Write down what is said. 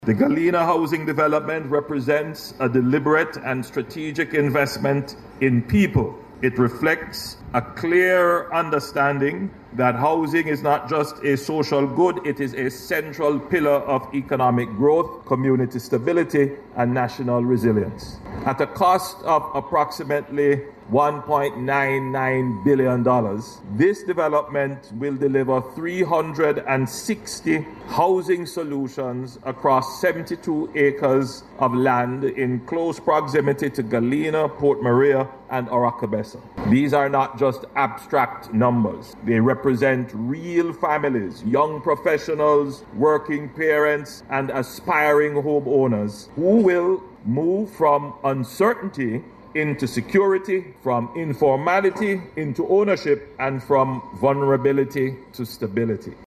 The Galena housing development represents a deliberate and strategic investment in people. It reflects a clear understanding that housing is not just a social good, it is a central pillar of economic growth, community stability, and national resilience. At a cost of approximately $1.99 billion, this development will deliver 360 housing solutions across 72 acres of land in close proximity to Galena, Port Maria, and Oracabessa. These are not just abstract numbers. They represent real families, young professionals, working parents, and aspiring homeowners who will move from uncertainty into security, from informality into ownership, and from vulnerability to stability.